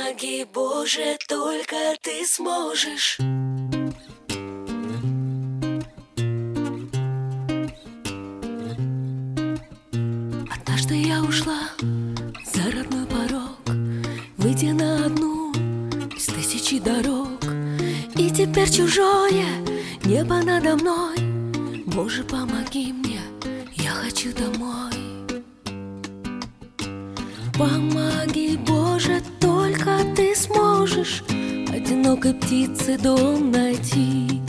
Помоги, Боже, только Ты сможешь. Однажды я ушла за родной порог, выйдя на одну из тысячи дорог. И теперь чужое небо надо мной. Боже, помоги мне, я хочу домой. Помоги, Боже, только Ты сможешь одинокой птице дом найти.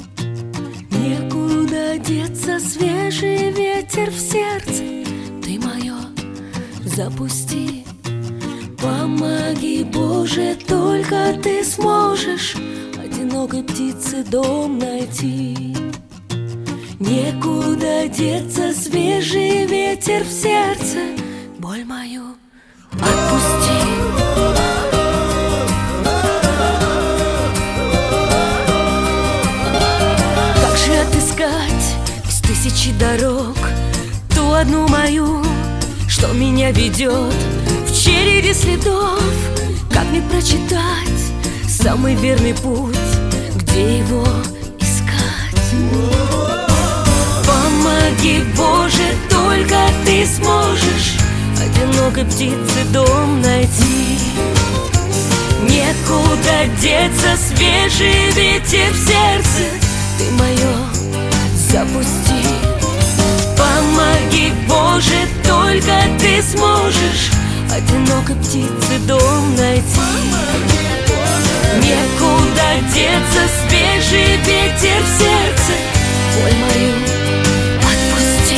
Некуда деться, свежий ветер в сердце Ты мое запусти. Помоги, Боже, только Ты сможешь одинокой птице дом найти. Некуда деться, свежий ветер в сердце, боль мою отпусти. Как же отыскать из тысячи дорог ту одну мою, что меня ведет в череде следов? Как мне прочитать самый верный путь, где его искать? Помоги, Боже, только Ты сможешь одинокой птице дом найти. Некуда деться, свежий ветер в сердце Ты мое запусти. Помоги, Боже, только Ты сможешь одинокой птице дом найти. Некуда деться, свежий ветер в сердце, боль мою отпусти.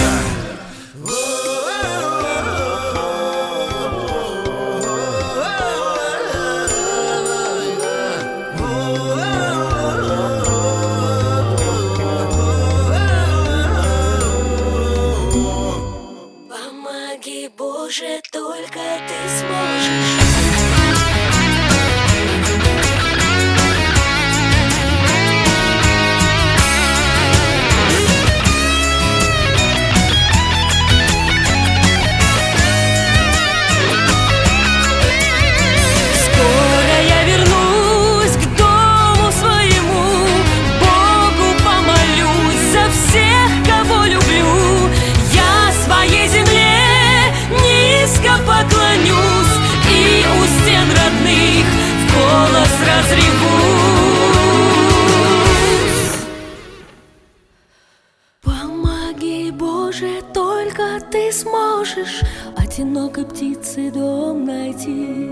Помоги, Боже, только Ты сможешь. Помоги, Боже, только Ты сможешь одинокой птице дом найти.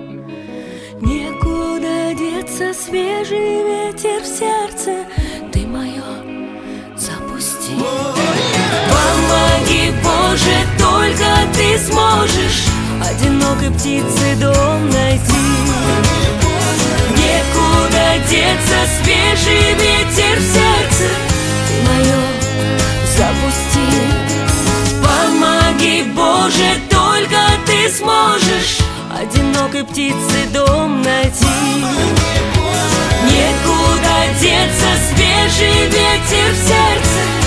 Некуда деться, свежий ветер в сердце Ты мое запусти. Помоги, Боже, только Ты сможешь одинокой птице дом найти. Некуда деться, свежий ветер в сердце Ты мое запусти. Помоги, Боже, только Ты сможешь одинокой птице дом найти. Некуда деться, свежий ветер в сердце